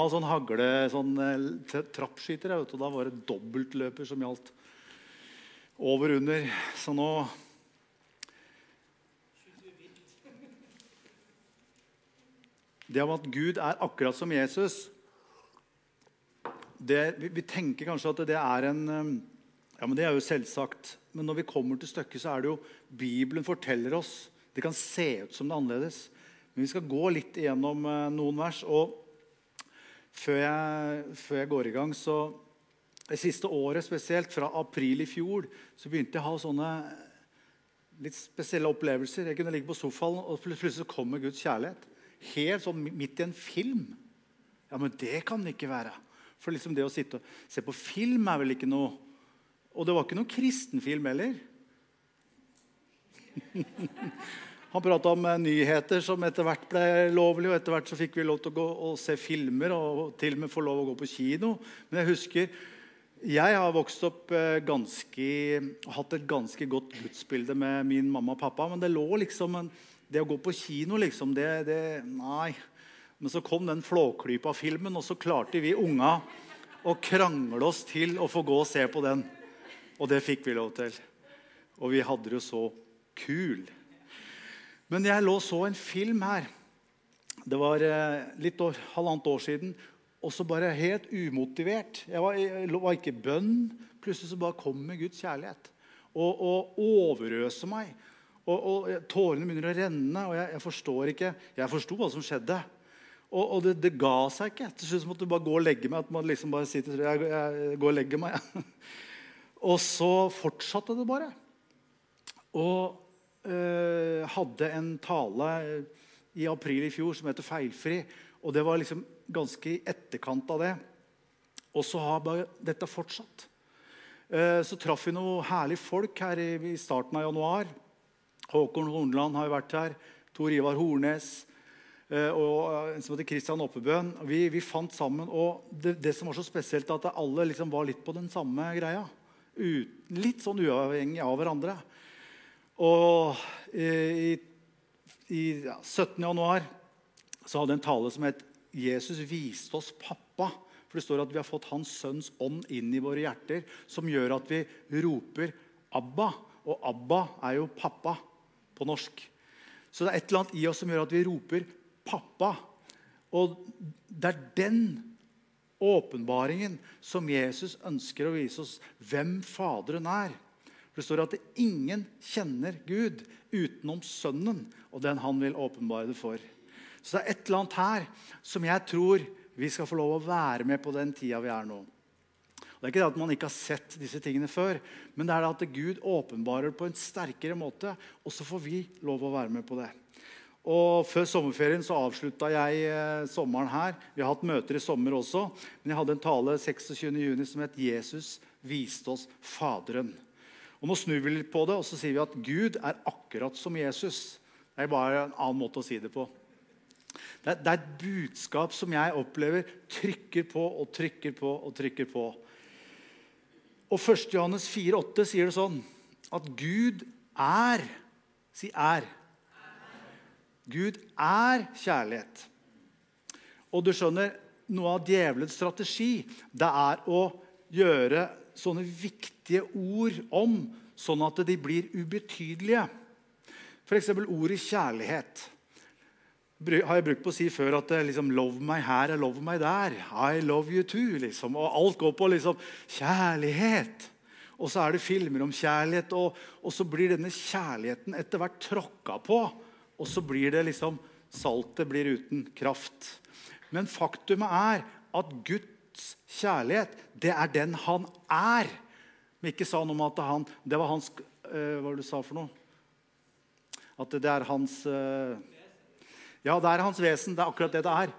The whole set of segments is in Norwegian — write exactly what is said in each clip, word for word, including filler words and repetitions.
Sånn hagle, sånn trappskyter, vet du, da var det dobbeltløper som gjaldt over under. Så nå det om at Gud er akkurat som Jesus, det, vi, vi tenker kanskje at det er en, ja, men det er jo selvsagt, men når vi kommer til stykket så er det jo, Bibelen forteller oss, det kan se ut som det er annerledes, men vi skal gå litt igjennom noen vers, og Før jeg, før jeg går i gang, så det siste året spesielt, fra april i fjor, så begynte jeg å ha sånne litt spesielle opplevelser. Jeg kunne ligge på sofaen, og plutselig kommer Guds kjærlighet. Helt sånn midt i en film. Ja, men det kan det ikke være. For liksom det å sitte og se på film er vel ikke noe... Og det var ikke noe kristenfilm heller. Han pratet om nyheter som etter hvert ble lovlig, og etter hvert så fikk vi lov til å gå og se filmer, og til og med få lov å gå på kino. Men jeg husker, jeg har vokst opp ganske, hatt et ganske godt gudsbilde med min mamma og pappa, men det lå liksom, en, det å gå på kino liksom, det, det, nei. Men så kom den Flåklypa-filmen, og så klarte vi unga å krangle oss til å få gå og se på den. Og det fikk vi lov til. Og vi hadde det jo så kul. Men jeg lå så en film her, det var litt år, halvannet år siden, og så bare helt umotivert. Jeg var, jeg var ikke i bønn, plutselig så bare kom med Guds kjærlighet, og, og overøse meg, og, og tårene begynner å renne, og jeg, jeg forstår ikke, jeg forstod hva som skjedde, og, og det, det ga seg ikke. Til slutt måtte jeg bare gå og legge meg, at man liksom bare sitter, jeg, jeg går og legger meg. Og så fortsatte det bare, og Uh, hadde en tale i april i fjor som heter Feilfri, og det var liksom ganske i etterkant av det, og så har bare dette fortsatt. Uh, så traff vi noen herlige folk her i, i starten av januar. Håkon Hornland har jo vært her, Tor Ivar Hornes uh, og en som heter Kristian Oppebøen. Vi, vi fant sammen, og det, det som var så spesielt at alle liksom var litt på den samme greia, Ut, litt sånn uavhengig av hverandre. Og i, i ja, syttende januar så hadde jeg en tale som het Jesus viste oss pappa. For det står at vi har fått hans sønns ånd inn i våre hjerter, som gjør at vi roper Abba. Og Abba er jo pappa på norsk. Så det er et eller annet i oss som gjør at vi roper pappa. Og det er den åpenbaringen som Jesus ønsker å vise oss hvem Faderen er. Det står at ingen kjenner Gud utenom sønnen, og den han vil åpenbare det for. Så det er et eller annet her som jeg tror vi skal få lov å være med på den tida vi er nå. Det er ikke det at man ikke har sett disse tingene før, men det er det at Gud åpenbarer på en sterkere måte, og så får vi lov å være med på det. Og før sommerferien så avsluttet jeg eh, sommeren her. Vi har hatt møter i sommer også, men jeg hadde en tale seksogtyvende juni som het Jesus viste oss Faderen. Og nå snur vi litt på det, og så sier vi at Gud er akkurat som Jesus. Det er bare en annen måte å si det på. Det er, det er et budskap som jeg opplever trykker på og trykker på og trykker på. Og første Johannes fire åtte sier det sånn, at Gud er, si er. Gud er kjærlighet. Og du skjønner, noe av djevelens strategi, det er å gjøre sånne viktige ord om, sånn at de blir ubetydelige. For eksempel ordet kjærlighet. Har jeg brukt på å si før at det liksom, love meg her, love meg der. I love you too, liksom. Og alt går på liksom, kjærlighet. Og så er det filmer om kjærlighet, og, og så blir denne kjærligheten etter hvert tråkket på. Og så blir det liksom, saltet blir uten kraft. Men faktumet er at Gud kjærlighet, det er den han er. Men ikke sa noe om at han, det var hans, uh, hva var det du sa for noe? At det er hans, uh, ja, det er hans vesen, det er akkurat det det er.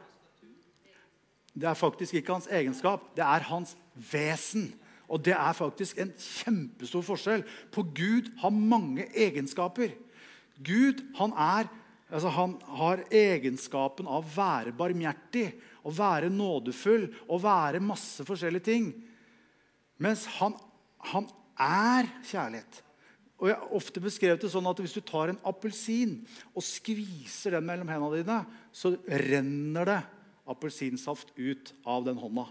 Det er faktisk ikke hans egenskap, det er hans vesen. Og det er faktisk en kjempestor forskjell. På Gud har mange egenskaper. Gud, han er, altså han har egenskapen av å være barmhjertig, å være nådefull, å være masse forskjellige ting. Mens han, han er kjærlighet. Og jeg har ofte beskrevet det sånn at hvis du tar en appelsin og skviser den mellom hendene dine, så renner det appelsinsaft ut av den hånda.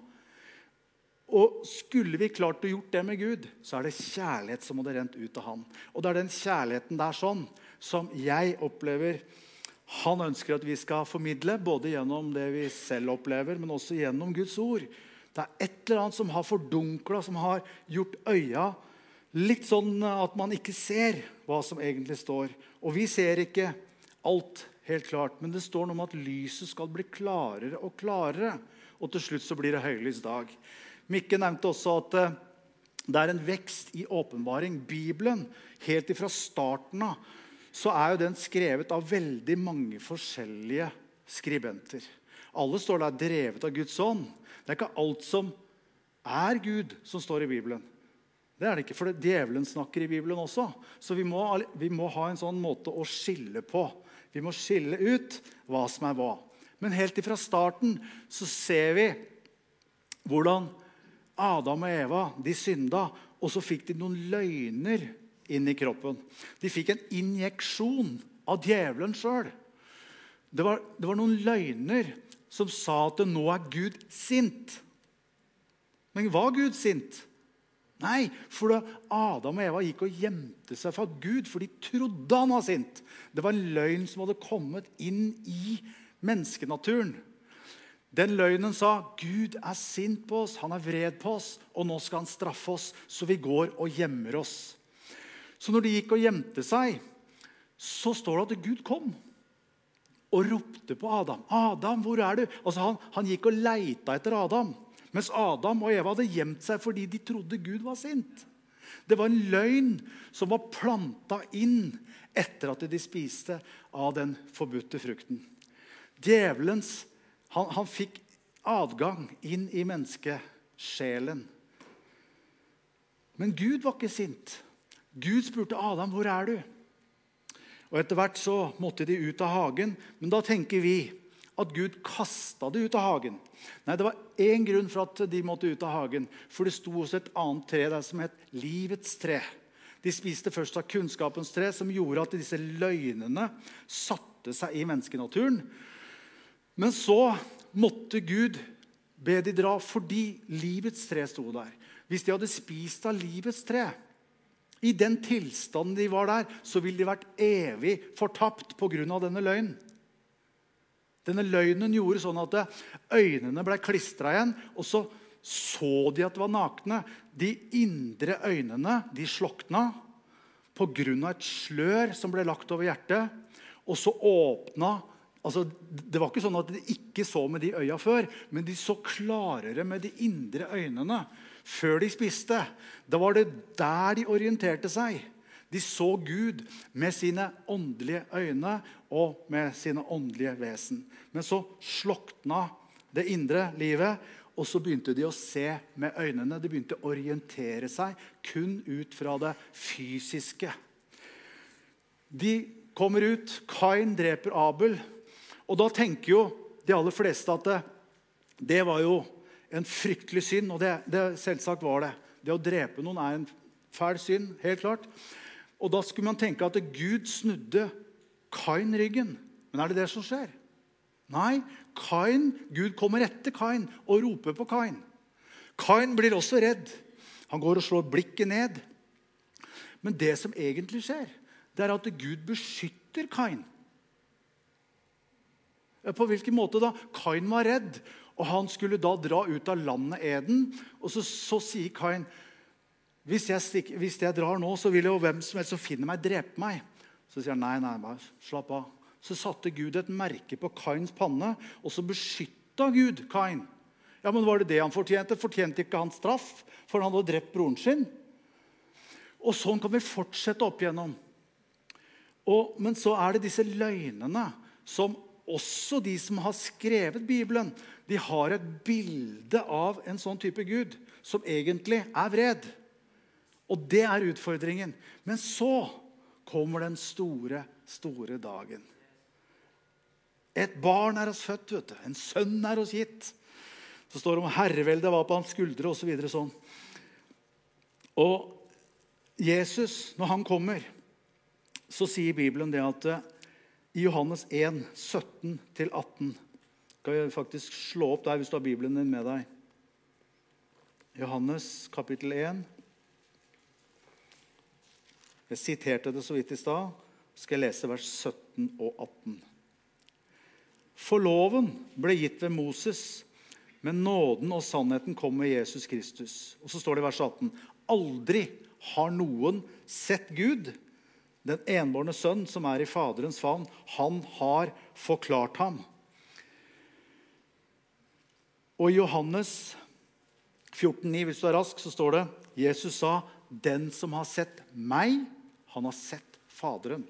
Og skulle vi klart å gjort det med Gud, så er det kjærlighet som hadde rent ut av han. Og det er den kjærligheten der sånn, som jeg opplever han ønsker at vi skal formidle, både gjennom det vi selv opplever, men også gjennom Guds ord. Det er et eller annet som har fordunklet, som har gjort øya litt sånn at man ikke ser hva som egentlig står. Og vi ser ikke alt helt klart, men det står noe om at lyset skal bli klarere og klarere. Og til slutt så blir det høylys dag. Mikke nevnte også at det er en vekst i åpenbaring. Bibelen, helt ifra starten av, så er jo den skrevet av veldig mange forskjellige skribenter. Alle står der drevet av Guds ånd. Det er ikke alt som er Gud som står i Bibelen. Det er det ikke, for det, djevelen snakker i Bibelen også. Så vi må, vi må ha en sånn måte å skille på. Vi må skille ut hva som er hva. Men helt ifra starten så ser vi hvordan Adam og Eva, de synda, og så fikk de noen løgner inn i kroppen. De fikk en injeksjon av djevelen selv. Det var, det var noen løgner som sa at nå er Gud sint. Men var Gud sint? Nei, for da Adam og Eva gikk og gjemte seg fra Gud, for de trodde han var sint. Det var en løgn som hadde kommet inn i menneskenaturen. Den løgnen sa, Gud er sint på oss, han er vred på oss, og nå skal han straffe oss, så vi går og gjemmer oss. Så når de gikk og gjemte seg, så står det at Gud kom og ropte på Adam. Adam, hvor er du? Altså han, han gikk og leita etter Adam, mens Adam og Eva hadde gjemt seg fordi de trodde Gud var sint. Det var en løgn som var plantet inn etter at de spiste av den forbudte frukten. Djevelens Han, han fikk adgang inn i menneskesjelen. Men Gud var ikke sint. Gud spurte Adam, hvor er du? Og etter hvert så måtte de ut av hagen. Men da tenker vi at Gud kastet det ut av hagen. Nei, det var en grunn for at de måtte ut av hagen. For det sto også et annet tre der som het livets tre. De spiste først av kunnskapens tre, som gjorde at disse løgnene satte seg i menneskenaturen. Men så måtte Gud be de dra fordi livets tre stod der. Hvis de hadde spist av livets tre, i den tilstanden de var der, så ville de vært evig fortapt på grunn av denne løgnen. Denne løgnen gjorde sånn at øynene ble klistret igjen, og så så de at det var nakne. De indre øynene, de slokna på grunn av et slør som ble lagt over hjertet, og så åpna. Altså, det var ikke sånn at de ikke så med de øya før, men de så klarere med de indre øynene før de spiste. Da var det der de orienterte seg. De så Gud med sine åndelige øyne og med sine åndelige vesen. Men så slokna det indre livet, og så begynte de å se med øynene. De begynte å orientere seg kun ut fra det fysiske. De kommer ut, Kain dreper Abel, og da tenker jo de aller fleste at det, det var jo en fryktelig synd, og det, det selvsagt var det. Det å drepe noen er en fæl synd, helt klart. Og da skulle man tenke at Gud snudde Kain ryggen. Men er det det som skjer? Nei, Kain, Gud kommer etter Kain og roper på Kain. Kain blir også redd. Han går og slår blikket ned. Men det som egentlig skjer, det er at Gud beskytter Kain. På hvilken måte da? Kain var redd, og han skulle da dra ut av landet Eden. Og så, så sier Kain, hvis jeg, stikker, hvis jeg drar nå, så vil jo hvem som helst som finner meg drepe meg. Så sier han, nei, nei, bare slapp av. Så satte Gud et merke på Kains panne, og så beskyttet Gud Kain. Ja, men var det det han fortjente? Fortjente ikke han straff, for han hadde drept broren sin? Og sånn kan vi fortsette opp igjennom. Og, men så er det disse løgnene som også de som har skrevet Bibelen, de har et bilde av en sånn type Gud som egentlig er vred. Og det er utfordringen. Men så kommer den store, store dagen. Et barn er oss født, vet du. En sønn er oss gitt. Så står det om herreveldet var på hans skuldre og så videre sånn. Og Jesus, når han kommer, så sier Bibelen det at i Johannes en, sytten til atten, Skal vi faktisk slå opp der hvis du har Bibelen din med deg. Johannes kapittel én. Jeg siterte det så vidt i stad. Skal jeg lese vers sytten og atten. For loven ble gitt ved Moses, men nåden og sannheten kom med Jesus Kristus. Og så står det i vers atten. Aldri har noen sett Gud, den enbårne sønn som er i Faderens favn. Han har forklart ham. Og i Johannes fjorten ni, hvis du er rask, så står det, Jesus sa, den som har sett meg, han har sett Faderen.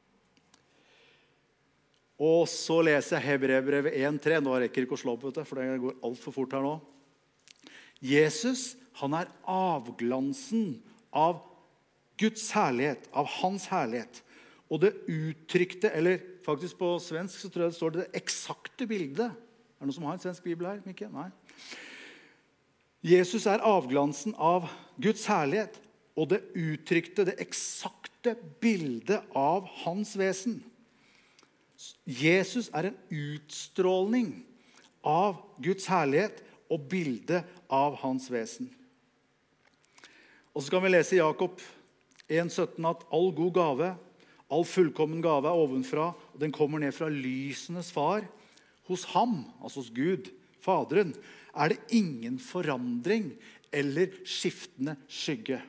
Og så leser jeg Hebreerbrevet én tre. Nå rekker jeg ikke å slå opp, vet du, for det går alt for fort her nå. Jesus, han er avglansen av Guds herlighet, av hans herlighet. Og det uttrykte, eller faktisk på svensk så tror jeg det står det eksakte bildet. Er det noen som har en svensk bibel her, Mikke? Nei. Jesus er avglansen av Guds herlighet, og det uttrykte, det eksakte bildet av hans vesen. Jesus er en utstrålning av Guds herlighet og bildet av hans vesen. Og så kan vi lese i Jakob én sytten at all god gave, all fullkommen gave er ovenfra, og den kommer ned fra lysenes far. Hos ham, altså hos Gud, Faderen, er det ingen forandring eller skiftende skygge.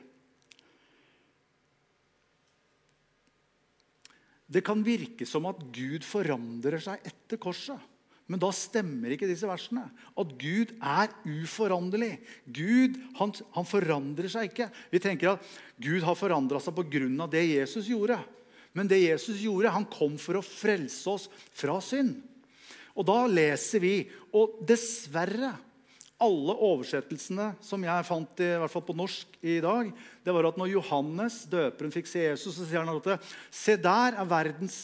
Det kan virke som at Gud forandrer seg etter korset. Men da stemmer ikke disse versene. At Gud er uforanderlig. Gud, han, han forandrer seg ikke. Vi tenker at Gud har forandret seg på grunn av det Jesus gjorde. Men det Jesus gjorde, han kom for å frelse oss fra synd. Og da leser vi, og dessverre, alle oversettelsene som jeg fant i, i hvert fall på norsk i dag, det var at når Johannes, døperen, fikk se Jesus, så sier han at se der er verdens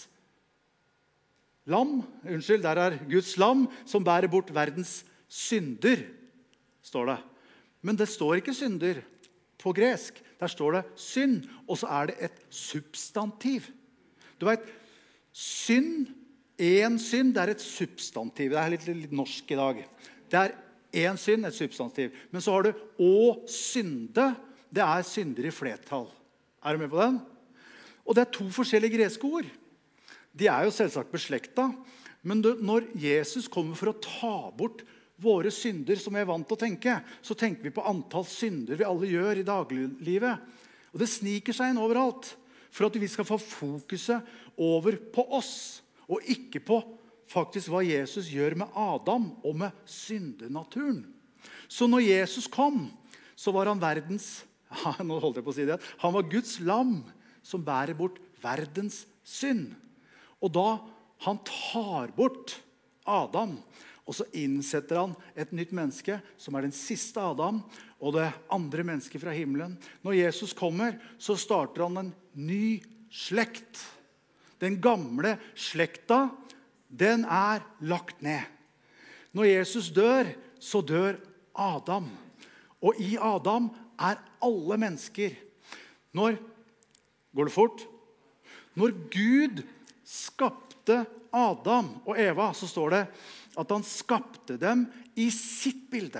lam, unnskyld, der er Guds lam som bærer bort verdens synder, står det. Men det står ikke synder på gresk, der står det synd, og så er det et substantiv. Du vet, synd, en synd, det er et substantiv, det er litt, litt norsk i dag. Det er en synd, et substantiv. Men så har du å synde, det er synder i flertall. Er du med på den? Og det er to forskjellige greske ord. De er jo selvsagt beslekta, men når Jesus kommer for å ta bort våre synder som vi er vant til å tenke, så tenker vi på antall synder vi alle gjør i dagliglivet. Og det sniker seg inn overalt, for at vi skal få fokuset over på oss, og ikke på faktisk hva Jesus gjør med Adam og med syndenaturen. Så når Jesus kom, så var han verdens, nå holdt jeg på å si det, han var Guds lam som bærer bort verdens synd. Og da han tar bort Adam, og så innsetter han et nytt menneske, som er den siste Adam, og det andre mennesket fra himmelen. Når Jesus kommer, så starter han en ny slekt. Den gamle slekta, den er lagt ned. Når Jesus dør, så dør Adam. Og i Adam er alle mennesker. Når, går det fort? Når Gud skapte Adam og Eva, så står det at han skapte dem i sitt bilde.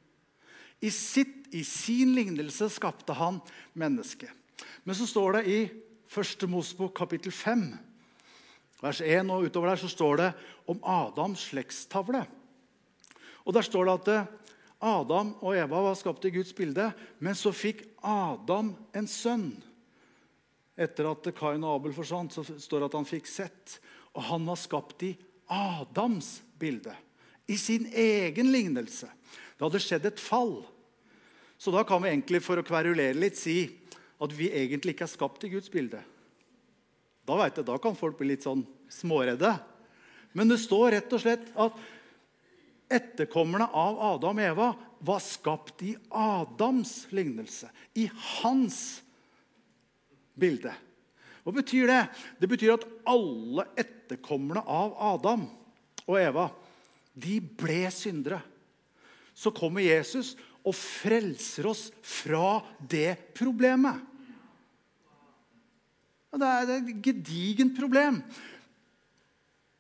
I, sitt, i sin lignelse skapte han mennesket. Men så står det i første Mosebok kapittel fem, vers én og utover der, så står det om Adams slektstavle. Og der står det at Adam og Eva var skapt i Guds bilde, men så fikk Adam en sønn. Etter at Kain og Abel forsvant, så står det at han fikk sett. Og han var skapt i Adams bilde, i sin egen lignelse. Det hadde skjedd et fall. Så da kan vi egentlig, for å kverulere litt, si at vi egentlig ikke er skapt i Guds bilde. Da vet jeg, da kan folk bli litt sånn småredde. Men det står rett og slett at etterkommerne av Adam og Eva var skapt i Adams lignelse, i hans bilde. Hva betyr det? Det betyr at alle etterkommerne av Adam og Eva, de ble syndere. Så kommer Jesus og frelser oss fra det problemet. Det er et gedigent problem.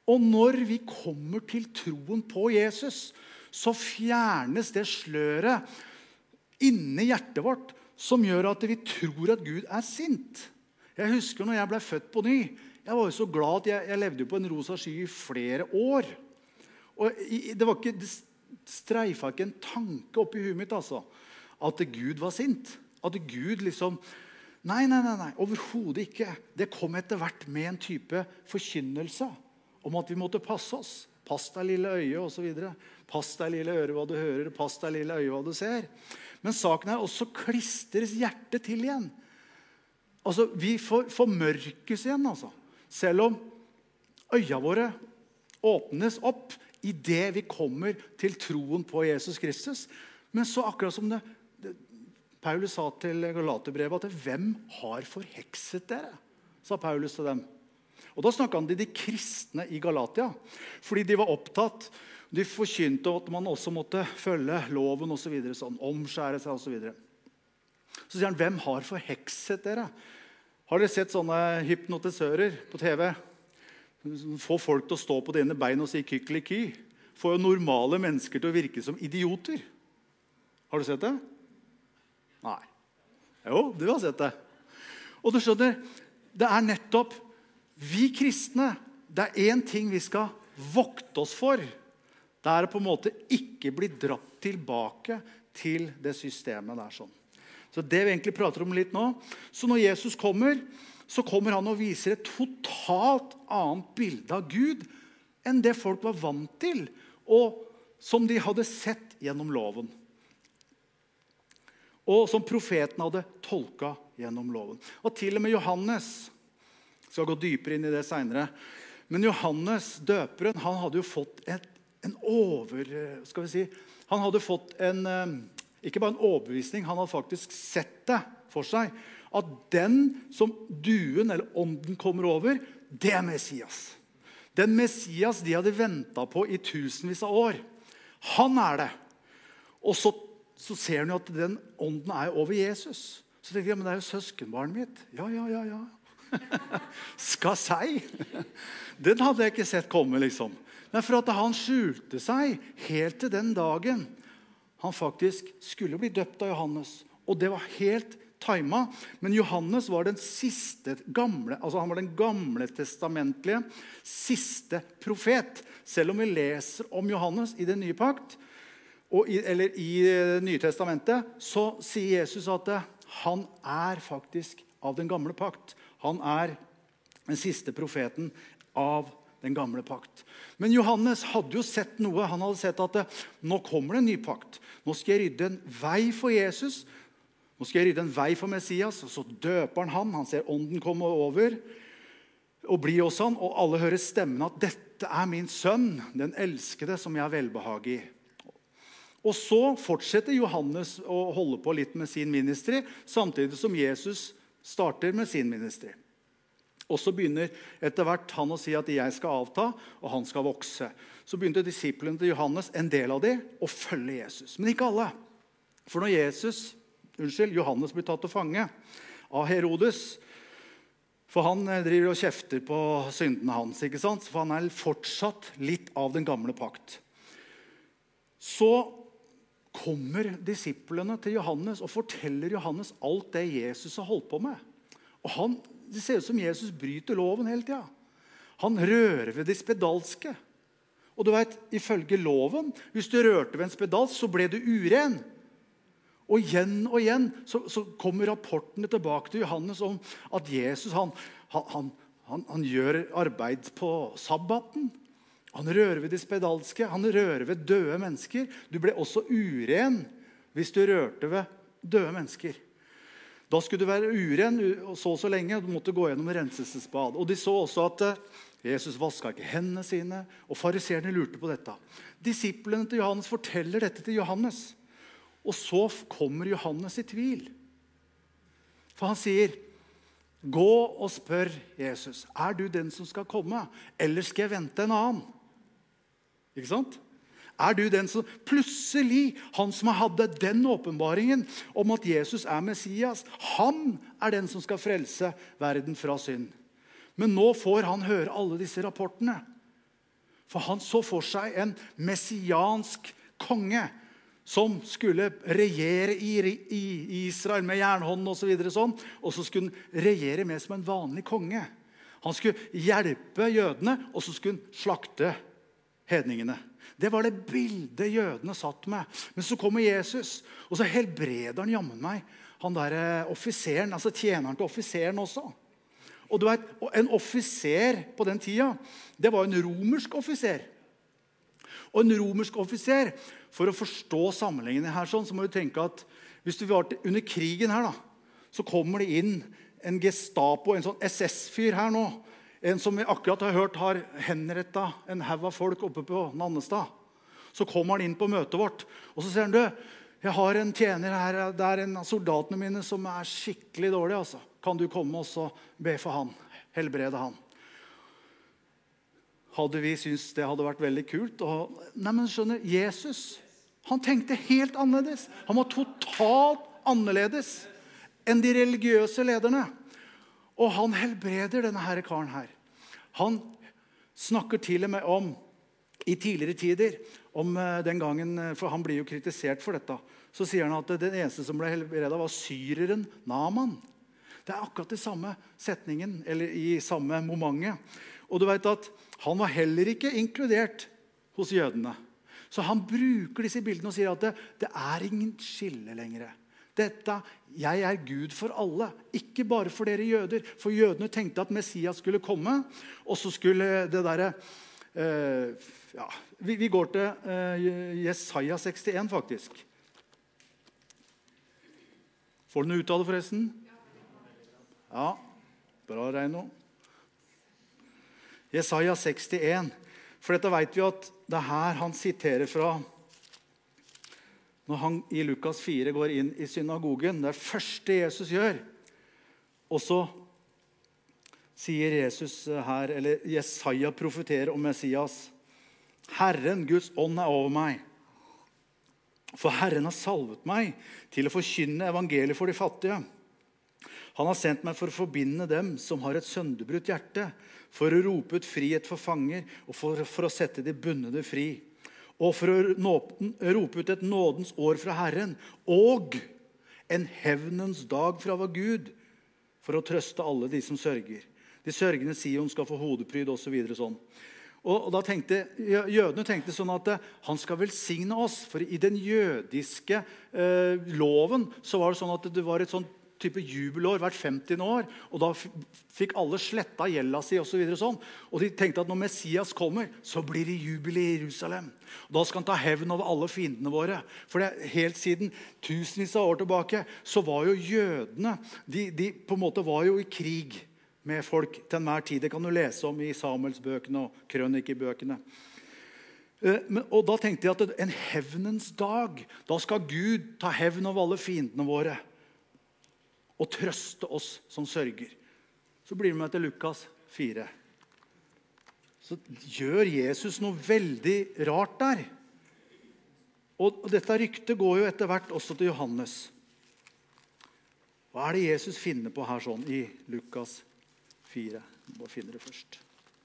Og når vi kommer til troen på Jesus, så fjernes det sløret inni hjertet vårt, som gjør at vi tror at Gud er sint. Jeg husker når jeg ble født på ny, jeg var jo så glad at jeg, jeg levde på en rosa sky i flere år. Og det var ikke, det streifet ikke en tanke opp i huet mitt, altså, at Gud var sint. At Gud liksom, nei, nei, nei, nei, overhodet ikke. Det kom etter hvert med en type forkynnelse om at vi måtte passe oss. Pass deg lille øye, og så videre. Pass deg lille øre hva du hører, pass deg lille øye hva du ser. Men saken er også klistres hjertet til igjen. Altså, vi får formørkes igjen, altså. Selv om øya våre åpnes opp i det vi kommer til troen på Jesus Kristus. Men så akkurat som det, det Paulus sa til Galaterbrevet, at hvem har forhekset dere? Sa Paulus til dem. Og da snakket han til de kristne i Galatia, fordi de var opptatt, de forkynte at man også måtte følge loven og så videre, sånn, omskjære seg og så videre. Så sier han, hvem har forhekset dere? Har dere sett sånne hypnotisører på T V? Få folk til å stå på det ene bein og si kykeliky. Får jo normale mennesker til å virke som idioter. Har du sett det? Nei. Jo, du har sett det. Og du skjønner, det er nettopp vi kristne, det er en ting vi skal vokte oss for. Det er å på en måte ikke bli dratt tilbake til det systemet der sånn. Så det vi egentlig prater om litt nå. Så når Jesus kommer, så kommer han og viser et totalt annet bilde av Gud enn det folk var vant til, og som de hadde sett gjennom loven. Og som profeten hadde tolket gjennom loven. Og til og med Johannes, jeg skal gå dypere inn i det senere, men Johannes døperen, han hadde jo fått et, en over, skal vi si, han hadde fått en, ikke bare en overbevisning, han hadde faktisk sett det for seg, at den som duen eller ånden kommer over, det er Messias. Den Messias de hadde ventet på i tusenvis av år. Han er det. Og så, så ser han jo at den ånden er over Jesus. Så tenker jeg, men det er jo søskenbarnet mitt. Ja, ja, ja, ja. Skal si. Den hadde jeg ikke sett komme, liksom. Men for at han skjulte seg helt til den dagen han faktisk skulle bli døpt av Johannes. Og det var helt timet. Men Johannes var den siste gamle, altså han var den gamle testamentlige siste profet. Selv om vi leser om Johannes i den nye pakt, og i, eller i det nye testamentet, så sier Jesus at han er faktisk av den gamle pakt. Han er den siste profeten av den gamle pakt. Men Johannes hadde jo sett noe. Han hadde sett at det, nå kommer det en ny pakt. Nå skal jeg rydde en vei for Jesus. Nå skal jeg rydde en vei for Messias. Og så døper han han. Han ser ånden komme over og bli hos han. Og alle hører stemmen at dette er min sønn, den elskede som jeg har velbehag i. Og så fortsetter Johannes å holde på litt med sin ministry, samtidig som Jesus starter med sin ministry. Og så begynner etter hvert han å si at jeg skal avta, og han skal vokse. Så begynte disiplene til Johannes, en del av dem, å følge Jesus. Men ikke alle. For når Jesus, unnskyld, Johannes blir tatt til fange av Herodes, for han driver og kjefter på syndene hans, ikke sant? For han er fortsatt litt av den gamle pakt. Så kommer disiplene til Johannes og forteller Johannes alt det Jesus har holdt på med. Og han, det ser ut som Jesus bryter loven hele tiden. Han rører ved de spedalske. Og du vet, ifølge loven, hvis du rørte ved en spedalsk, så ble du uren. Og igjen og igjen så, så kommer rapportene tilbake til Johannes om at Jesus, han, han, han, han gjør arbeid på sabbaten. Han rører ved de spedalske, han rører ved døde mennesker. Du ble også uren hvis du rørte ved døde mennesker. Da skulle du være uren så så lenge, du måtte gå gjennom renselsesbad. Og de så også at Jesus vasket ikke hendene sine, og fariserene lurte på dette. Disiplene til Johannes forteller dette til Johannes. Og så kommer Johannes i tvil. For han sier, gå og spør Jesus, er du den som skal komme, eller skal jeg vente en annen? Ikke sant? Er du den som, plutselig, han som hadde den åpenbaringen om at Jesus er Messias, han er den som skal frelse verden fra synd. Men nå får han høre alle disse rapportene. For han så for seg en messiansk konge som skulle regjere i Israel med jernhånden og så videre sånn. Og så skulle han regjere med som en vanlig konge. Han skulle hjelpe jødene, og så skulle han slakte hedningene. Det var det bildet jødene satt med. Men så kommer Jesus, og så helbreder han jammen meg. Han der offiseren, altså tjeneren til offiseren også. Og du vet, en offiser på den tida, det var en romersk offiser. Og en romersk offiser, for å forstå sammenligningen her sånn, så må du tenke at hvis du var under krigen her da, så kommer det inn en Gestapo, en sånn S S-fyr her nå, en som vi akkurat har hørt har henrettet en haug av folk oppe på Nannestad. Så kommer han inn på møtet vårt, og så sier han, du, jeg har en tjener her, det er en av soldatene mine som er skikkelig dårlig, altså. Kan du komme og så be for han, helbrede han? Hadde vi syntes det hadde vært veldig kult. Og, nei, men skjønner, Jesus, han tenkte helt annerledes. Han var totalt annerledes enn de religiøse lederne. Og han helbreder denne her karen her. Han snakker til og med om, i tidligere tider, om den gangen, for han blir jo kritisert for dette, så sier han at den eneste som ble helbredet var syreren Naaman. Det er akkurat i samme setningen, eller i samme momentet. Og du vet at han var heller ikke inkludert hos jødene. Så han bruker disse bildene og sier at det, det er ingen skille lenger. Dette, jeg er Gud for alle, ikke bare for dere jøder. For jødene tenkte at Messias skulle komme, og så skulle det der... Uh, ja, vi, vi går til uh, Jesaja sekstien faktisk. Får du noe ut av det forresten? Ja, bra Reino. Jesaja sekstien. For dette vet vi at det her han siterer fra når han i Lukas fire går inn i synagogen. Det er det første Jesus gjør. Og så sier Jesus her, eller Jesaja profeterer om Messias. Herren, Guds ånd er over meg. For Herren har salvet meg til å forkynne evangeliet for de fattige. Han har sendt meg for å forbinde dem som har et sønderbrutt hjerte, for å rope ut frihet for fanger, og for, for å sette de bundne fri, og for å nå, rope ut et nådens år fra Herren, og en hevnens dag fra vår Gud, for å trøste alle de som sørger. De sørgende Sion skal få hodepryd, og så videre sånn. Og, og da tenkte, jødene tenkte sånn at han skal velsigne oss, for i den jødiske eh, loven så var det sånn at det var et sånt type jubelår hvert femtiende år, og da fikk alle sletta gjelda si og så videre sånn. Og de tenkte at når Messias kommer, så blir det jubel i Jerusalem. Og da skal han ta hevn over alle fiendene våre. For det, helt siden tusenvis av år tilbake, så var jo jødene, de, de på en måte var jo i krig med folk til enhver tid. Det kan du lese om i Samuelsbøkene og krønikebøkene. Men, og da tenkte jeg at en hevnens dag, da skal Gud ta hevn over alle fiendene våre og trøste oss som sørger. Så blir vi med til Lukas fire. Så gjør Jesus noe veldig rart der. Og dette ryktet går jo etter hvert også til Johannes. Hva er det Jesus finner på her sånn i Lukas fire? Bare finner det først.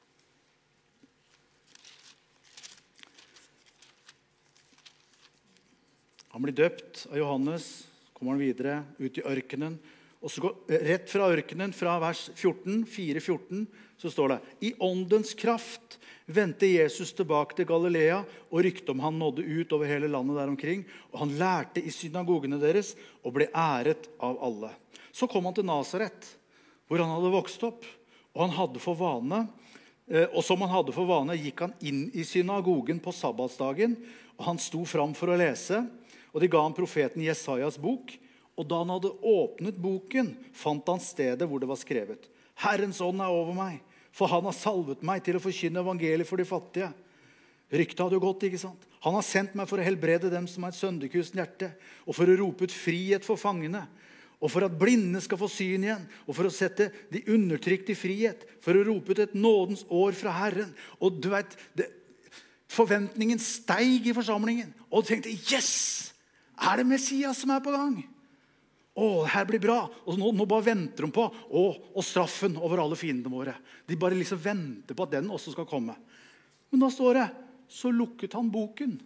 Han blir døpt av Johannes, kommer han videre ut i ørkenen, og så går, rett fra ørkenen, fra vers fjorten, fire fjorten, så står det, i åndens kraft vendte Jesus tilbake til Galilea, og ryktet om han nådde ut over hele landet der omkring, og han lærte i synagogene deres, og ble æret av alle. Så kom han til Nazaret, hvor han hadde vokst opp, og han hadde for vane, og som han hadde for vane, gikk han inn i synagogen på sabbatsdagen, og han sto fram for å lese, og de ga han profeten Jesajas bok, og da han hadde åpnet boken, fant han stedet hvor det var skrevet. Herrens ånd er over meg, for han har salvet meg til å forkynne evangeliet for de fattige. Ryktet hadde jo gått, ikke sant? Han har sendt meg for å helbrede dem som har et sønderkust hjerte, og for å rope ut frihet for fangene, og for at blinde skal få syn igjen, og for å sette de undertrykte i frihet, for å rope ut et nådens år fra Herren. Og du vet, det, forventningen steig i forsamlingen, og du tenkte, yes! Er det Messias som er på gang? Åh, det her blir bra. Og nå, nå bare venter de på, åh, og straffen over alle fiendene våre. De bare liksom venter på at den også skal komme. Men da står det, så lukket han boken.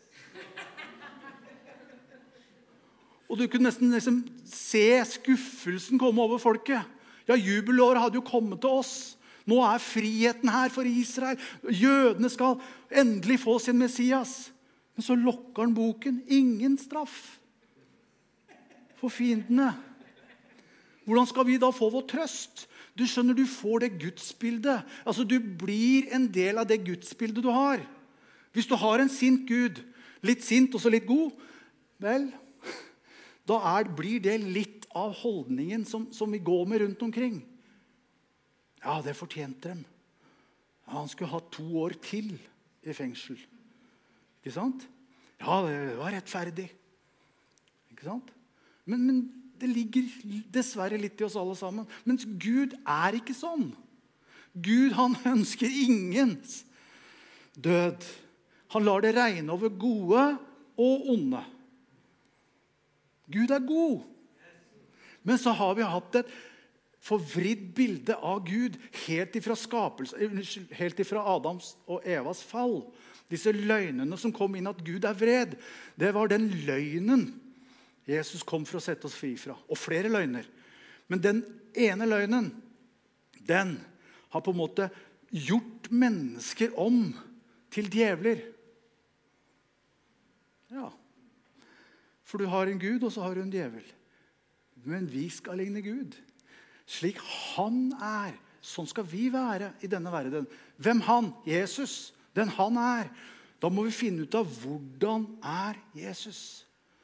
Og du kunne nesten liksom se skuffelsen komme over folket. Ja, jubelåret hadde jo kommet til oss. Nå er friheten her for Israel. Jødene skal endelig få sin Messias. Men så lokker han boken. Ingen straff for fiendene. Hvordan skal vi da få vår trøst? Du skjønner, du får det gudsbildet. Altså, du blir en del av det gudsbildet du har. Hvis du har en sint Gud, litt sint og så litt god, vel, da er, blir det litt av holdningen som, som vi går med rundt omkring. Ja, det fortjente dem. Ja, han skulle ha to år til i fengsel. Ikke sant? Ja, det var rettferdig. Ikke sant? Men, men det ligger dessverre litt i oss alle sammen. Men Gud er ikke sånn. Gud, han ønsker ingens død. Han lar det regne over gode og onde. Gud er god. Men så har vi hatt et forvridd bilde av Gud helt ifra skapelse, helt ifra Adams og Evas fall. Disse løgnene som kom inn at Gud er vred, det var den løgnen Jesus kom for å sette oss fri fra. Og flere løgner. Men den ene løgnen, den har på en måte gjort mennesker om til djevler. Ja. For du har en Gud, og så har du en djevel. Men vi skal ligne Gud. Slik han er, sånn skal vi være i denne verden. Hvem han? Jesus. Den han er. Da må vi finne ut av hvordan er Jesus.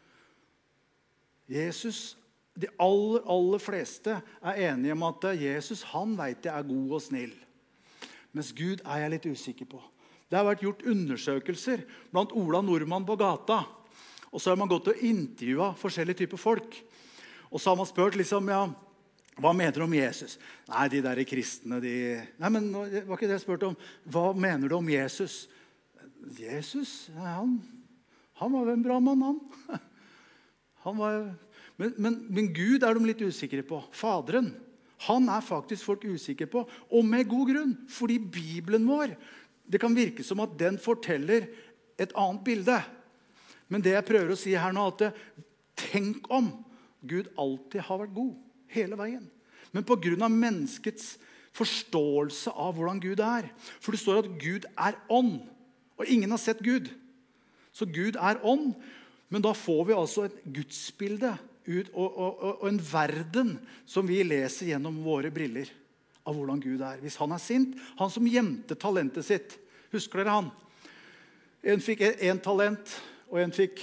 Jesus, de aller, aller fleste er enige om at Jesus, han vet jeg er god og snill. Mens Gud er jeg litt usikker på. Det har vært gjort undersøkelser blant Ola Nordmann på gata. Og så har man gått og intervjuet forskjellige typer folk. Og så har man spurt liksom, ja, hva mener du om Jesus? Nei, de der kristne, de... Nei, men det var ikke det jeg spurte om. Hva mener du om Jesus? Jesus, han, han var jo en bra mann, han. Han var... Men, men, men Gud er de litt usikre på. Faderen, han er faktisk folk usikre på. Og med god grunn, fordi Bibelen vår, det kan virke som at den forteller et annet bilde. Men det jeg prøver å si her nå, at det, tenk om Gud alltid har vært god, hele veien. Men på grunn av menneskets forståelse av hvordan Gud er. For det står at Gud er ånd, og ingen har sett Gud. Så Gud er ånd, men da får vi altså et gudsbilde ut, og, og, og en verden som vi leser gjennom våre briller av hvordan Gud er. Hvis han er sint, han som gjemte talentet sitt, husker dere han? En fikk en talent, og en fikk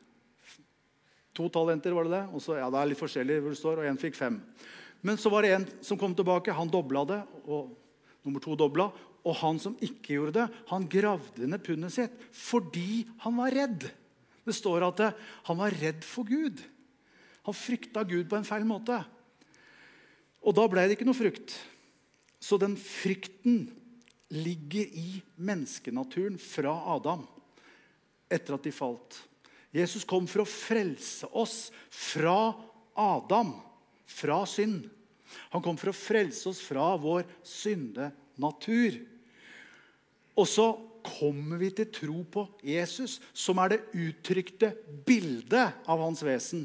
to talenter, var det det? Og så, ja, det er litt forskjellig hvor det står, og en fikk fem. Men så var det en som kom tilbake, han doblet det, og nummer to doblet, og han som ikke gjorde det, han gravde ned pundet sitt, fordi han var redd. Det står at han var redd for Gud. Han frykta Gud på en feil måte. Og da ble det ikke noe frykt. Så den frykten ligger i menneskenaturen fra Adam, etter at de falt. Jesus kom for å frelse oss fra Adam, fra synd. Han kom for å frelse oss fra vår syndenatur. Og så kommer vi til tro på Jesus, som er det uttrykte bildet av hans vesen.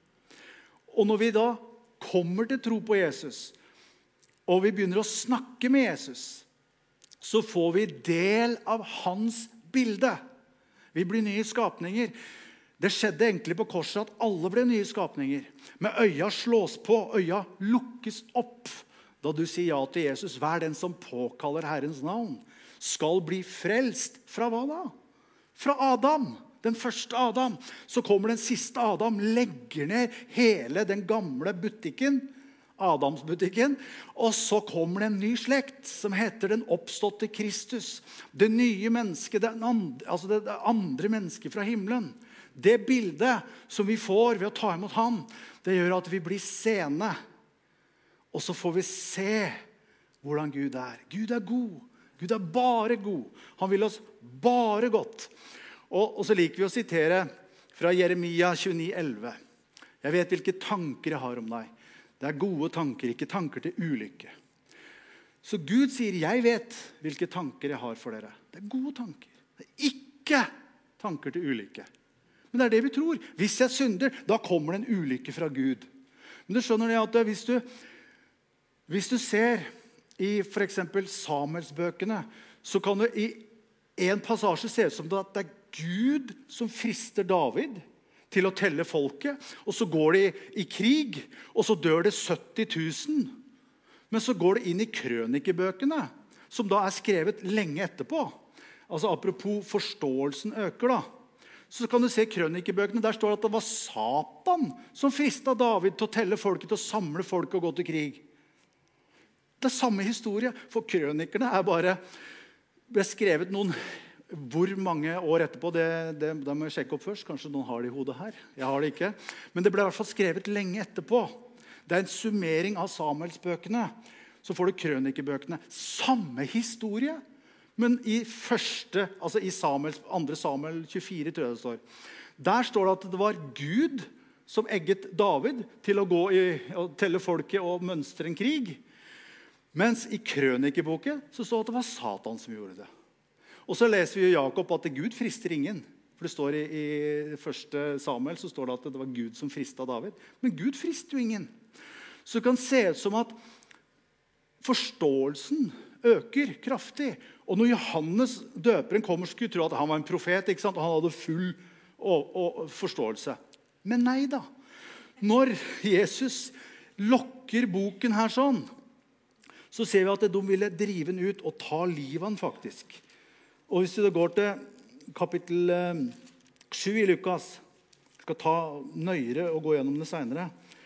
Og når vi da kommer til tro på Jesus, og vi begynner å snakke med Jesus, så får vi del av hans bilde. Vi blir nye skapninger. Det skjedde egentlig på korset at alle ble nye skapninger. Med øya slås på, øya lukkes opp. Da du sier ja til Jesus, hver den som påkaller Herrens navn, skal bli frelst fra hva da? Fra Adam, den første Adam. Så kommer den siste Adam, legger ned hele den gamle butikken, Adamsbutikken, og så kommer det en ny slekt som heter den oppståtte Kristus. Det nye mennesket, det andre, altså det andre mennesket fra himmelen. Det bildet som vi får ved å ta imot ham, det gjør at vi blir seende. Og så får vi se hvordan Gud er. Gud er god. Gud er bare god. Han vil oss bare godt. Og, og så liker vi å sitere fra Jeremia tjueni elleve. Jeg vet hvilke tanker jeg har om deg. Det er gode tanker, ikke tanker til ulykke. Så Gud sier, jeg vet hvilke tanker jeg har for dere. Det er gode tanker. Det er ikke tanker til ulykke. Men det er det vi tror. Hvis jeg synder, da kommer det en ulykke fra Gud. Men du skjønner det at hvis du, hvis du ser i for eksempel Samuelsbøkene, så kan det i en passasje se ut som at det er Gud som frister David til å telle folket, og så går de i krig, og så dør det sytti tusen. Men så går det inn i krønikebøkene, som da er skrevet lenge etterpå. Altså apropos forståelsen øker da. Så kan du se krønikebøkene, der står det at det var Satan som fristet David til å telle folket, til å samle folket og gå til krig. Det er samme historie, for krønikerne er bare, ble skrevet noen, hvor mange år etterpå, det, det, det må jeg sjekke opp først, kanskje noen har det i hodet her, jeg har det ikke. Men det ble i hvert fall skrevet lenge etterpå. Det er en summering av Samuelsbøkene, så får du krønikebøkene. Samme historie, men i første, altså i Samuels, andre Samuel tjuefire, tror jeg det står. Der står det at det var Gud som egget David til å gå i, og telle folket og mønstre en krig. Mens i krønikeboken så står det at det var Satan som gjorde det. Og så leser vi i Jakob at Gud frister ingen. For det står i, i første Samuel så står det at det var Gud som fristet David. Men Gud frister jo ingen. Så det kan se ut som at forståelsen øker kraftig. Og når Johannes døperen kommer, skulle tro at han var en profet, ikke sant? Og han hadde full og, og, forståelse. Men nei da. Når Jesus lokker boken her sånn, så ser vi at de ville drive den ut og ta livet han faktisk. Og hvis vi går til kapittel sju i Lukas, jeg skal ta nøyere og gå gjennom det senere.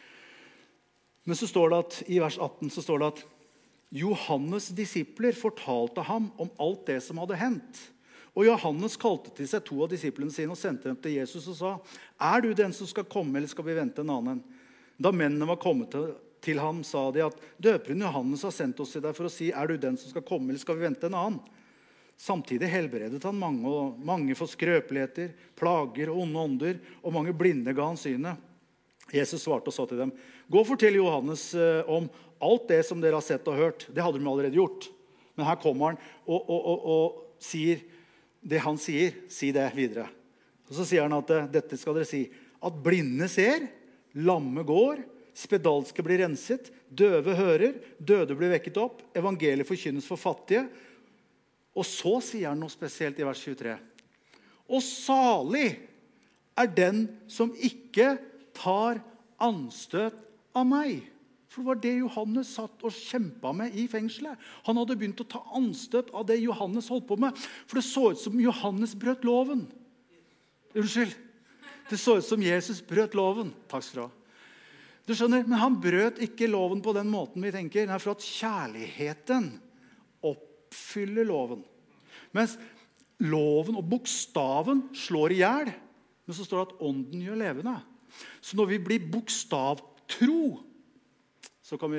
Men så står det at, i vers atten så står det at Johannes disipler fortalte ham om alt det som hadde hendt. Og Johannes kalte til seg to av disiplene sine og sendte dem til Jesus og sa, er du den som skal komme, eller skal vi vente en annen? Da mennene var kommet til, til ham, sa de at døperen Johannes har sendt oss til deg for å si, er du den som skal komme, eller skal vi vente en annen? Samtidig helbredet han mange, og mange for skrøpeligheter, plager og onde ånder, og mange blinde ga han synet. Jesus svarte og sa til dem, gå og fortell Johannes eh, om alt det som dere har sett og hørt. Det hadde de allerede gjort. Men her kommer han og, og, og, og sier det han sier, si det videre. Og så sier han at dette skal dere si, at blinde ser, lamme går, spedalske blir renset, døve hører, døde blir vekket opp, evangeliet forkynnes for fattige. Og så sier han noe spesielt i vers tjuetre. Og salig er den som ikke tar anstøt av meg. For det var det Johannes satt og kjempet med i fengselet. Han hadde begynt å ta anstøt av det Johannes holdt på med. For det så ut som Johannes brøt loven. Unnskyld. Det så ut som Jesus brøt loven. Takk skal du ha. Du skjønner, men han brøt ikke loven på den måten vi tenker. Det er for at kjærligheten oppfyller loven. Mens loven og bokstaven slår i hjel, men så står det at ånden gjør levende. Så når vi blir bokstavtro, så kan vi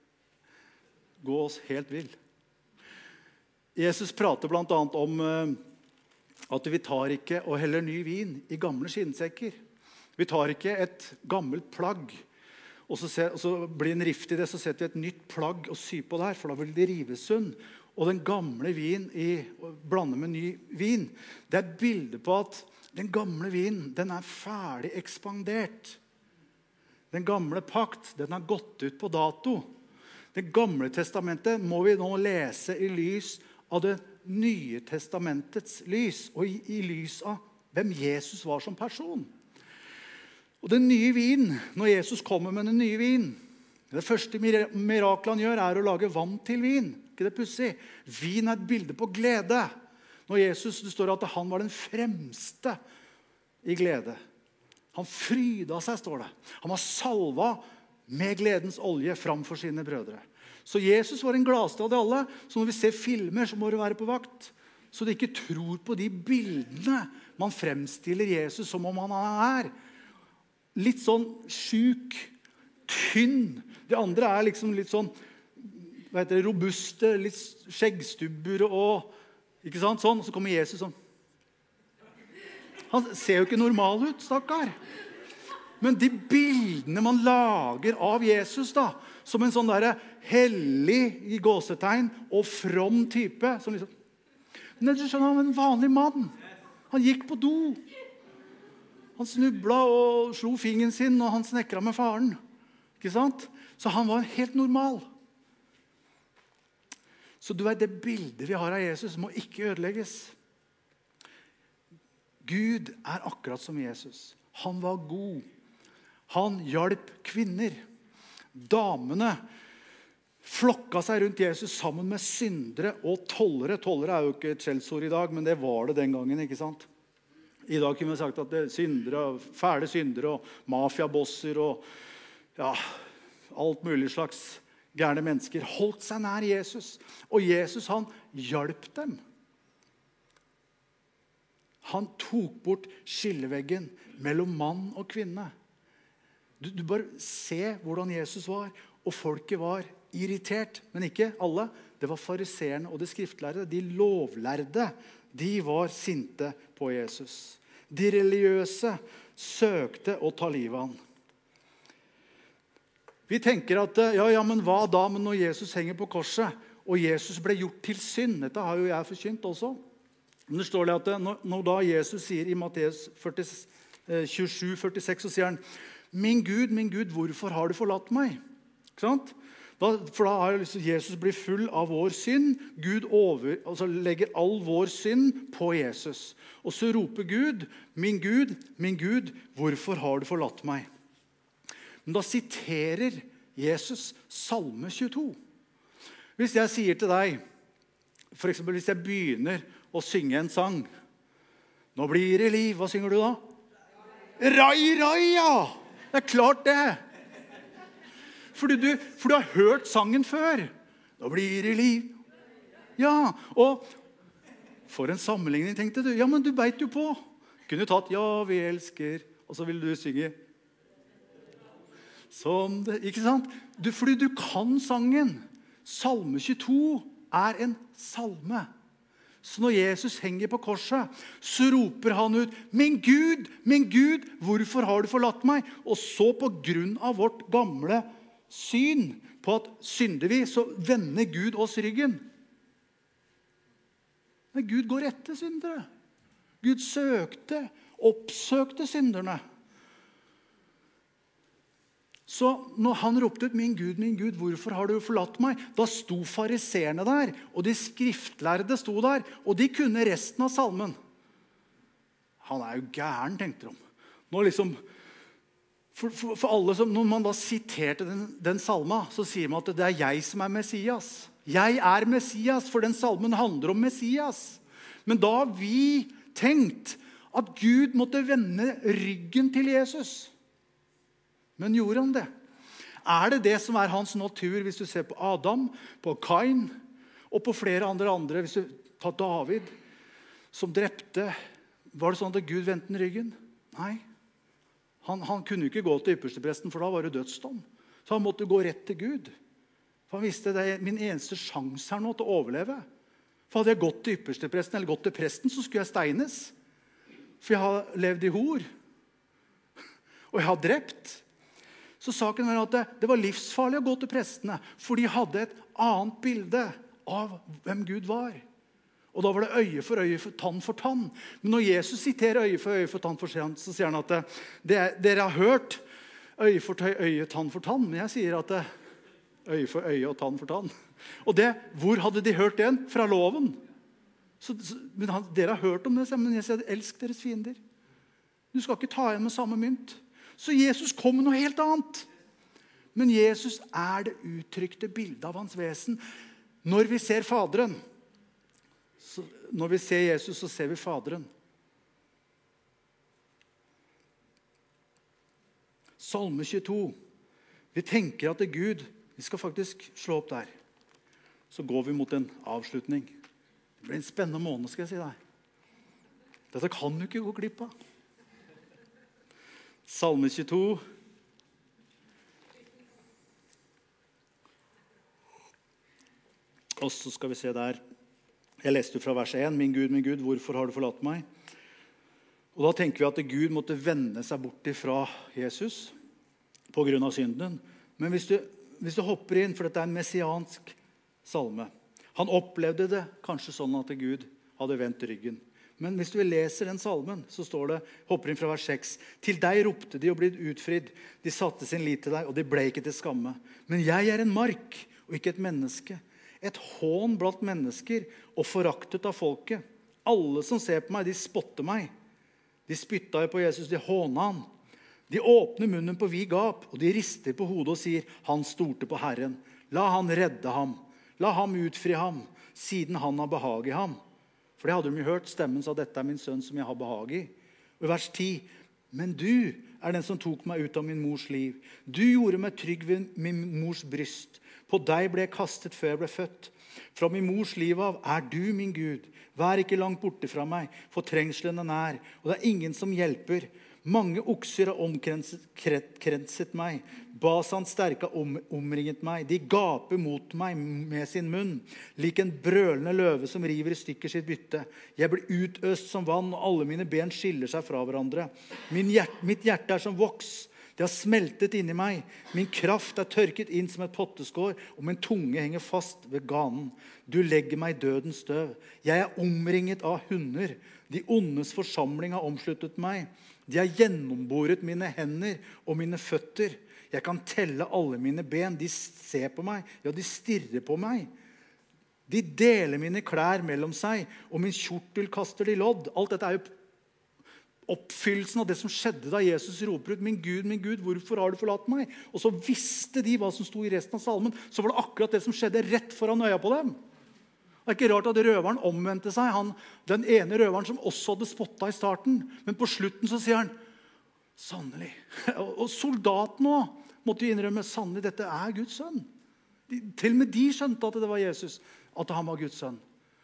gå oss helt vill. Jesus prater blant annet om at vi tar ikke og heller ny vin i gamle skinnsekker. Vi tar ikke et gammelt plagg, og så, ser, og så blir en rift i det, så setter vi et nytt plagg og syr på der, for da vil det rives sund. Og den gamle vin i, blander med ny vin, det er et bilde på at den gamle vin, den er ferdig ekspandert. Den gamle pakt, den har gått ut på dato. Det gamle testamentet må vi nå lese i lys av det nye testamentets lys, og i, i lys av hvem Jesus var som person. Og den nye vin, når Jesus kommer med den nye vin, det første mirakelet han gjør er å lage vann til vin. Ikke det pussig? Vin er et bilde på glede. Når Jesus, det står at han var den fremste i glede. Han fryda seg, står det. Han var salva med gledens olje framfor sine brødre. Så Jesus var en gladeste av de alle. Så når vi ser filmer, så må du være på vakt. Så de ikke tror på de bildene man fremstiller Jesus som om han er. Litt sånn syk, tynn. Det andre er liksom litt sånn, hva heter det, robuste, litt skjeggstubber og, ikke sant, sånn. Så kommer Jesus sånn. Han ser jo ikke normal ut, stakkar. Men de bildene man lager av Jesus da, som en sånn der hellig i gåsetegn og from type, som liksom, men du skjønner, han var en vanlig mann. Han gikk på do. Han snubla og slo fingeren sin, og han snekra med faren. Ikke sant? Så han var helt normal. Så du vet, det bildet vi har av Jesus må ikke ødelegges. Gud er akkurat som Jesus. Han var god. Han hjalp kvinner. Damene flokka seg rundt Jesus sammen med syndere og tollere. Tollere er jo ikke et skjellsord i dag, men det var det den gangen, ikke sant? I dag kunne vi sagt at det er syndere, fæle syndere og mafiabosser og ja, alt mulig slags gærne mennesker holdt seg nær Jesus. Og Jesus, han hjalp dem. Han tok bort skilleveggen mellom mann og kvinne. Du, du bare se hvordan Jesus var, og folket var irritert, men ikke alle. Det var fariseerne og de skriftlærde, de lovlærde. De var sinte på Jesus. De religiøse søkte å ta livet av han. Vi tenker at, ja, ja, men hva da, men når Jesus henger på korset, og Jesus ble gjort til synd, dette har jo jeg forkynt også. Men det står det at når, når da Jesus sier i Matteus tjuesju førtiseks, så sier han, min Gud, min Gud, hvorfor har du forlatt meg? Ikke sant? Da, for da er liksom Jesus blir full av vår synd. Gud over, altså legger all vår synd på Jesus. Og så roper Gud, min Gud, min Gud, hvorfor har du forlatt meg? Men da siterer Jesus Salme tjueto. Hvis jeg sier til deg, for eksempel hvis jeg begynner å synge en sang, nå blir det liv, hva synger du da? Rai, rai, ja! Det er klart det. Fordi du, for du har hørt sangen før. Nå blir det liv. Ja, og for en sammenligning tenkte du. Ja, men du vet jo på. Kunne du tatt, ja, vi elsker, og så vil du synge. Som det, ikke sant? Du, fordi du kan sangen. Salme tjueto er en salme. Så når Jesus henger på korset, så roper han ut, min Gud, min Gud, hvorfor har du forlatt meg? Og så på grunn av vårt gamle syn på at synder vi, så vender Gud oss ryggen. Men Gud går etter syndere. Gud søkte, oppsøkte synderne. Så når han ropte ut, min Gud, min Gud, hvorfor har du forlatt meg? Da sto fariserene der, og de skriftlærde sto der, og de kunne resten av salmen. Han er jo gæren, tenkte de. Nå liksom, for, for, for alle som, når man da siterte den, den salma, så sier man at det er jeg som er Messias. Jeg er Messias, for den salmen handler om Messias. Men da har vi tenkt at Gud måtte vende ryggen til Jesus. Men gjorde han det? Er det det som er hans natur hvis du ser på Adam, på Kain og på flere andre andre, hvis du tar David som drepte, var det sånn at Gud vendte den ryggen? Nei. Han, han kunne ikke gå til ypperstepresten, for da var det dødsdom. Så han måtte gå rett til Gud. For han visste det er min eneste sjans her nå til å overleve. For hadde jeg gått til ypperstepresten eller gått til presten, så skulle jeg steines. For jeg har levd i hor. Og jeg har drept. Så saken var at det, det var livsfarlig å gå til prestene, for de hadde et annet bilde av hvem Gud var. Og da var det øye for øye, for tann for tann. Men når Jesus siterer øye for øye, for tann for tann, så sier han at det, det, dere har hørt øye for øye, tann for tann, men jeg sier at det, øye for øye og tann for tann. Og det, hvor hadde de hørt den? Fra loven. Så, så, men han, dere har hørt om det, men jeg sier, elsk deres fiender. Du skal ikke ta igjen med samme mynt. Så Jesus kom med noe helt annet. Men Jesus er det uttrykte bildet av hans vesen. Når vi ser Faderen, så, når vi ser Jesus, så ser vi Faderen. Salme tjueto. Vi tenker at det er Gud. Vi skal faktisk slå opp der. Så går vi mot en avslutning. Det blir en spennende måned, skal jeg si deg. Dette kan du ikke gå glipp av. Salme tjueto. Og så skal vi se der. Jeg leste fra vers én. Min Gud, min Gud, hvorfor har du forlatt meg? Og da tenker vi at Gud måtte vende seg bort fra Jesus på grunn av synden. Men hvis du, hvis du hopper inn, for dette er en messiansk salme. Han opplevde det kanskje sånn at Gud hadde vendt ryggen. Men hvis du leser den salmen, så står det, hopper inn fra vers seks. Til deg ropte de og ble utfridd. De satte sin lit til deg, og de ble ikke til skamme. Men jeg er en mark, og ikke et menneske. Et hån blant mennesker, og foraktet av folket. Alle som ser på meg, de spotter meg. De spytta på Jesus, de håna han. De åpner munnen på vid gap, og de rister på hodet og sier, han stolte på Herren. La han redde ham. La ham utfri ham, siden han har behag i ham. For det hadde de jo hørt, stemmen sa, dette er min sønn som jeg har behag i. Og i vers ti, men du er den som tok meg ut av min mors liv. Du gjorde meg trygg ved min mors bryst. På deg ble jeg kastet før jeg ble født. Fra min mors liv av er du min Gud. Vær ikke langt borte fra meg, for trengselen er nær, og det er ingen som hjelper. Mange okser har omkrenset meg. Basan sterke har om, omringet meg. De gaper mot meg med sin munn, lik en brølende løve som river i stykker sitt bytte. Jeg blir utøst som vann, og alle mine ben skiller seg fra hverandre. Min hjerte, mitt hjerte er som voks. Det har smeltet inni meg. Min kraft er tørket inn som et potteskår, og min tunge henger fast ved ganen. Du legger meg i dødens støv. Jeg er omringet av hunder. De ondes forsamling har omsluttet meg. De har gjennomboret mine hender og mine føtter. Jeg kan telle alle mine ben. De ser på meg. Ja, de stirrer på meg. De deler mine klær mellom seg, og min kjortel kaster de lodd. Alt dette er jo oppfyllelsen av det som skjedde da Jesus roper ut, min Gud, min Gud, hvorfor har du forlatt meg? Og så visste de hva som sto i resten av salmen. Så var det akkurat det som skjedde rett foran øya på dem. Det er ikke rart at røveren omvendte seg. Han, den ene røveren som også hadde spottet i starten. Men på slutten så sier han, sannelig. Og soldaten også måtte innrømme, sannelig, dette er Guds sønn. De, til og med de skjønte at det var Jesus, at han var Guds sønn.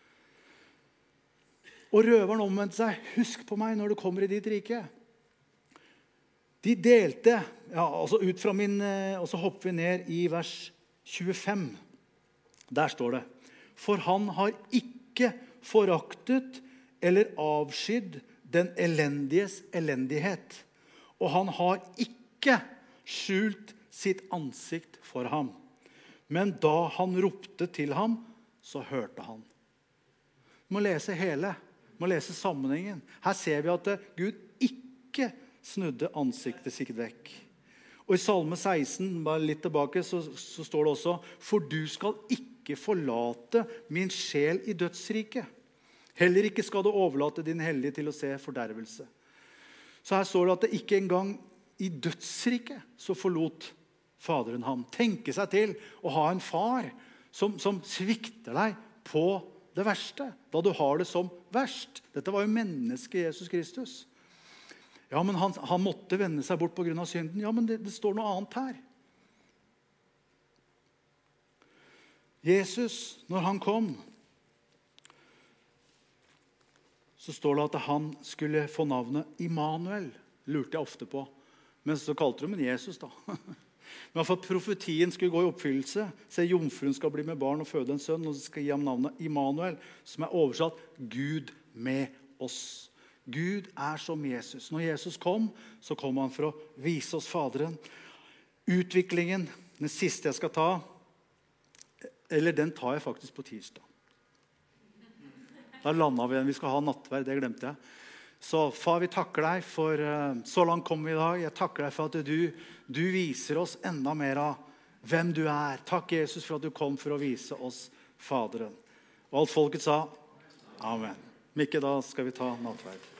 Og røveren omvendte seg, husk på meg når du kommer i ditt rike. De delte, ja, altså ut fra min, og så hopper vi ned i vers tjuefem. Der står det, for han har ikke foraktet eller avskydd den elendiges elendighet. Og han har ikke skjult sitt ansikt for ham. Men da han ropte til ham, så hørte han. Du må lese hele, du må lese sammenhengen. Her ser vi at Gud ikke snudde ansiktet sitt vekk. Og i Salme seksten, bare litt tilbake, så, så står det også, for du skal ikke forlate min sjel i dødsriket. Heller ikke skal du overlate din hellige til å se fordervelse. Så her står det at det ikke engang i dødsriket så forlot faderen ham. Tenke seg til å ha en far som, som svikter deg på det verste, da du har det som verst. Dette var jo mennesket Jesus Kristus. Ja, men han, han måtte vende seg bort på grunn av synden. Ja, men det, det står noe annet her. Jesus, når han kom, så står det at han skulle få navnet Immanuel. Lurte jeg ofte på. Men så kalte de ham Jesus da. Men for at profetien skulle gå i oppfyllelse, så jomfruen skal bli med barn og føde en sønn, og så skal gi ham navnet Immanuel, som er oversatt Gud med oss. Gud er som Jesus. Når Jesus kom, så kom han for å vise oss Faderen. Utviklingen, den siste jeg skal ta, eller den tar jeg faktisk på tirsdag. Da landet vi, vi skal ha nattverd, det glemte jeg. Så far, vi takker deg for, så langt kom vi i dag. Jeg takker deg for at du, du viser oss enda mer av hvem du er. Takk Jesus for at du kom for å vise oss Faderen. Og alt folket sa, Amen. Mikke, da skal vi ta nattverd.